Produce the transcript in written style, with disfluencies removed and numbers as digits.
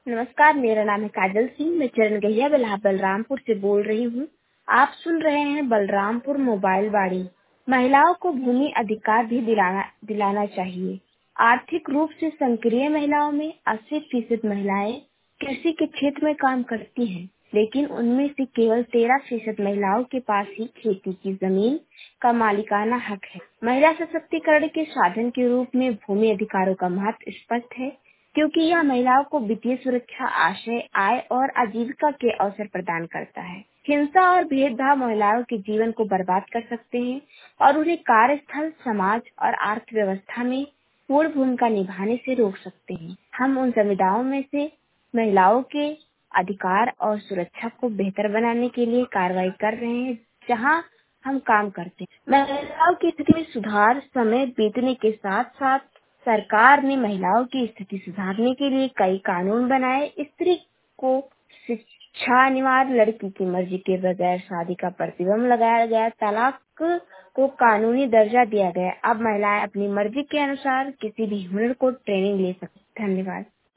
नमस्कार, मेरा नाम है काजल सिंह। मैं चरण गहिया बलरामपुर से बोल रही हूँ। आप सुन रहे हैं बलरामपुर मोबाइल वाणी। महिलाओं को भूमि अधिकार भी दिलाना चाहिए। आर्थिक रूप से सक्रिय महिलाओं में 80% महिलाएं कृषि के क्षेत्र में काम करती हैं, लेकिन उनमें से केवल 13% महिलाओं के पास ही खेती की जमीन का मालिकाना हक है। महिला सशक्तिकरण के साधन के रूप में भूमि अधिकारों का महत्व स्पष्ट है, क्योंकि यह महिलाओं को वित्तीय सुरक्षा, आश्रय, आय और आजीविका के अवसर प्रदान करता है। हिंसा और भेदभाव महिलाओं के जीवन को बर्बाद कर सकते हैं और उन्हें कार्यस्थल, समाज और अर्थव्यवस्था में पूर्ण भूमिका निभाने से रोक सकते हैं। हम उन संविधाओं में से महिलाओं के अधिकार और सुरक्षा को बेहतर बनाने के लिए कार्रवाई कर रहे हैं, जहां हम काम करते हैं। महिलाओं की स्थिति में सुधार समय बीतने के साथ साथ सरकार ने महिलाओं की स्थिति सुधारने के लिए कई कानून बनाए। स्त्री को शिक्षा अनिवार्य, लड़की की मर्जी के बगैर शादी का प्रतिबंध लगाया गया, तलाक को कानूनी दर्जा दिया गया। अब महिलाएं अपनी मर्जी के अनुसार किसी भी हुनर को ट्रेनिंग ले सकती हैं। धन्यवाद।